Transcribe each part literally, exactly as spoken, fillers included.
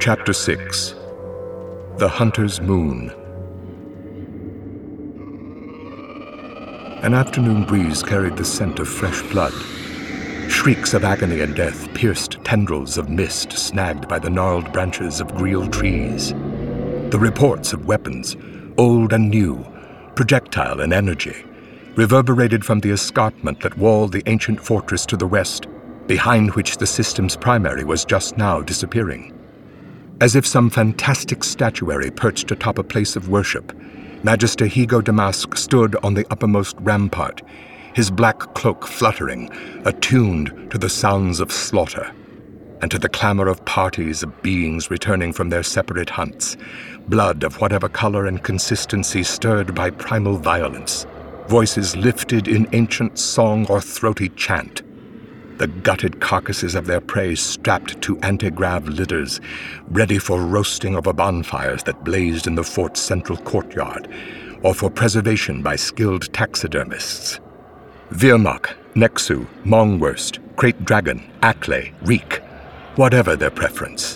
Chapter six. The Hunter's Moon. An afternoon breeze carried the scent of fresh blood. Shrieks of agony and death pierced tendrils of mist snagged by the gnarled branches of greel trees. The reports of weapons, old and new, projectile and energy, reverberated from the escarpment that walled the ancient fortress to the west, behind which the system's primary was just now disappearing. As if some fantastic statuary perched atop a place of worship, Magister Higo Damask stood on the uppermost rampart, his black cloak fluttering, attuned to the sounds of slaughter, and to the clamor of parties of beings returning from their separate hunts, blood of whatever color and consistency stirred by primal violence, voices lifted in ancient song or throaty chant, the gutted carcasses of their prey strapped to anti-grav litters, ready for roasting over bonfires that blazed in the fort's central courtyard, or for preservation by skilled taxidermists. Wehrmacht, Nexu, Mongwurst, Krayt Dragon, Acklay, Reek, whatever their preference.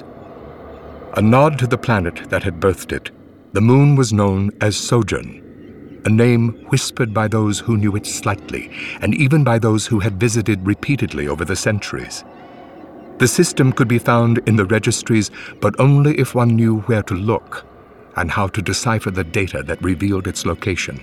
A nod to the planet that had birthed it, the moon was known as Sojourn, a name whispered by those who knew it slightly, and even by those who had visited repeatedly over the centuries. The system could be found in the registries, but only if one knew where to look and how to decipher the data that revealed its location.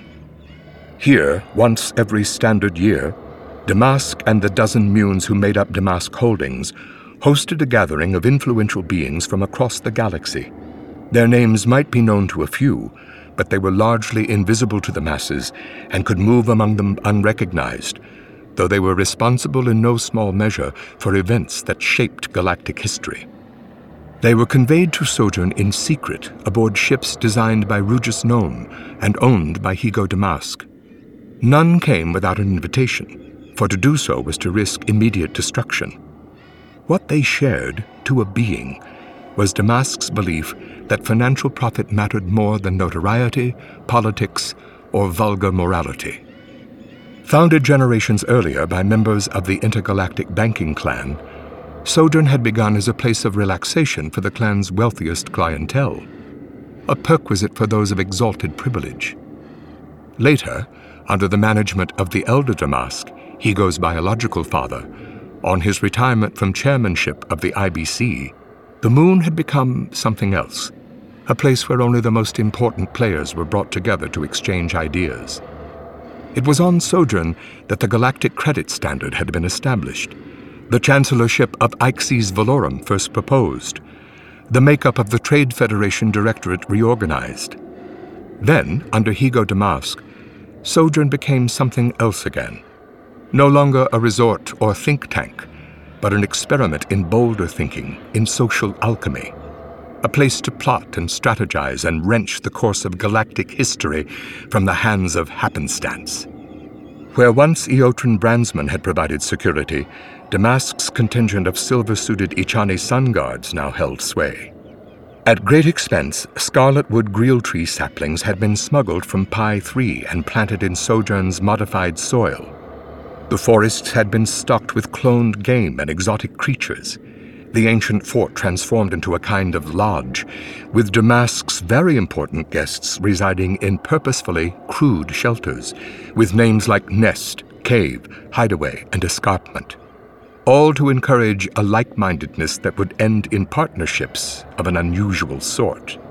Here, once every standard year, Damask and the dozen munes who made up Damask Holdings hosted a gathering of influential beings from across the galaxy. Their names might be known to a few, but they were largely invisible to the masses and could move among them unrecognized, though they were responsible in no small measure for events that shaped galactic history. They were conveyed to Sojourn in secret aboard ships designed by Rugus Gnome and owned by Higo Damask. None came without an invitation, for to do so was to risk immediate destruction. What they shared, to a being, was Damask's belief that financial profit mattered more than notoriety, politics, or vulgar morality. Founded generations earlier by members of the intergalactic banking clan, Sojourn had begun as a place of relaxation for the clan's wealthiest clientele, a perquisite for those of exalted privilege. Later, under the management of the elder Damask, Higo's biological father, on his retirement from chairmanship of the I B C, the moon had become something else, a place where only the most important players were brought together to exchange ideas. It was on Sojourn that the Galactic Credit Standard had been established, the chancellorship of Ixes Valorum first proposed, the makeup of the Trade Federation Directorate reorganized. Then, under Higo Damask, Sojourn became something else again, no longer a resort or think tank, but an experiment in bolder thinking, in social alchemy, a place to plot and strategize and wrench the course of galactic history from the hands of happenstance. Where once Eotran Brandsman had provided security, Damask's contingent of silver-suited Ichani Sun Guards now held sway. At great expense, Scarletwood greel tree saplings had been smuggled from Pi three and planted in Sojourn's modified soil. The forests had been stocked with cloned game and exotic creatures, the ancient fort transformed into a kind of lodge, with Damask's very important guests residing in purposefully crude shelters, with names like Nest, Cave, Hideaway, and Escarpment, all to encourage a like-mindedness that would end in partnerships of an unusual sort.